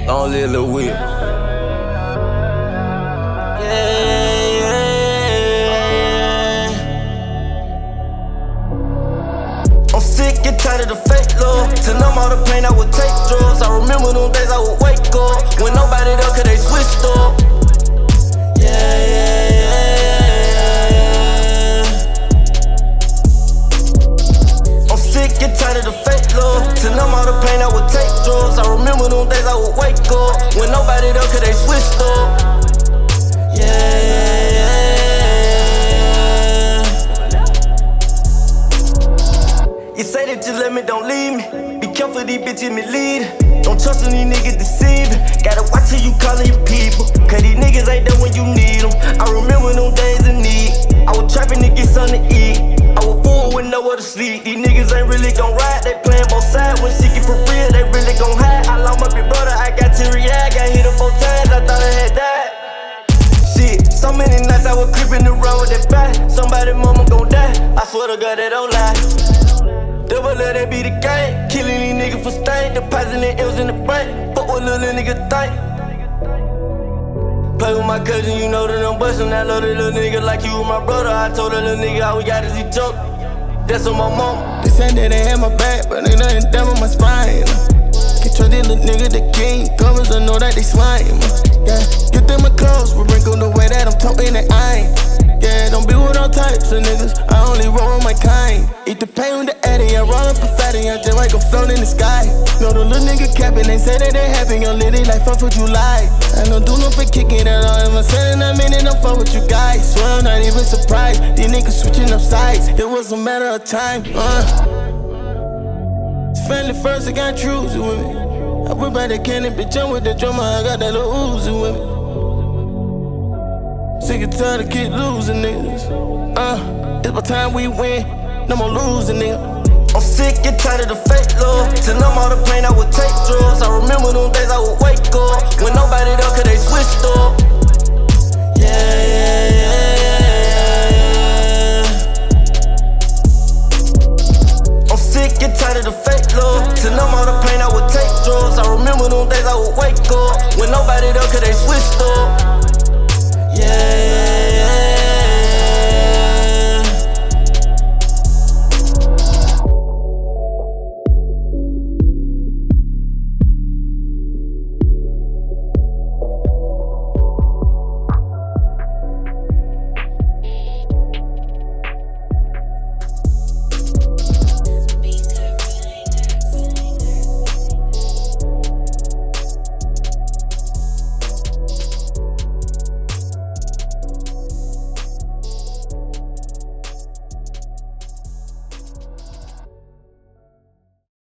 Long live Lil Will. I'm sick and tired of the fake love. To numb all the pain, I would take drugs. I remember them days I would wake up when nobody there, cause they switched up. I'm sick and tired of the fake love. To numb all the pain, I would take drugs. I remember them days I would wake up when nobody there, cause they switched up. You say that you love me, don't leave me. Be careful, these bitches misleading. Don't trust them, these niggas deceiving. Gotta watch who you calling your people, cause these niggas ain't there when you need them. I remember them days of need. I was trapping to get something to eat. I was full with nowhere to sleep. These niggas ain't really gon' ride, they playin' both sides. When she get for real, they really gon' hide. I lost my big brother, I got teary eye. Got hit up 4 times, I thought I had died. Shit, so many nights I was creeping around with that fight. Somebody mama gon' die, I swear to God they don't lie. Double let that be the game. Killing these niggas for stain. Depositing L's in the bank. Fuck what little nigga think. Play with my cousin, you know that I'm bustin'. I love that little nigga like you was my brother. I told that little nigga all we got is each other. That's on my mama. They said that they had my back, but they nothing down with my spine. Can't trust this little nigga, the king. Covers, I know that they slime. Yeah, get them my clothes, but wrinkle the way that I'm talking that I ain't. Yeah, don't be with all types of niggas. I only roll with my kind. Eat the pain with the Addy, I roll up a fatty, I just like I'm floating in the sky. Know the little nigga capping, they say that they happy, young lady like 4th of July. I don't do no for kicking at all. If I'm saying I mean it, don't fuck with you guys. Swear I'm not even surprised. These niggas switching up sides. It was a matter of time. It's family first, I got choosing with me. I whip out the cannon, bitch, I'm with the drummer, I got that little Uzi with me. Sick and tired of keep losing niggas. It's my time we win, no more losing nigga. I'm sick and tired of the fake love. To numb all the pain, I would take drugs. I remember them days I would wake up when nobody there, cause they switched up. I'm sick and tired of the fake love. To numb all the pain, I would take drugs. I remember them days I would wake up when nobody there, cause they switched up.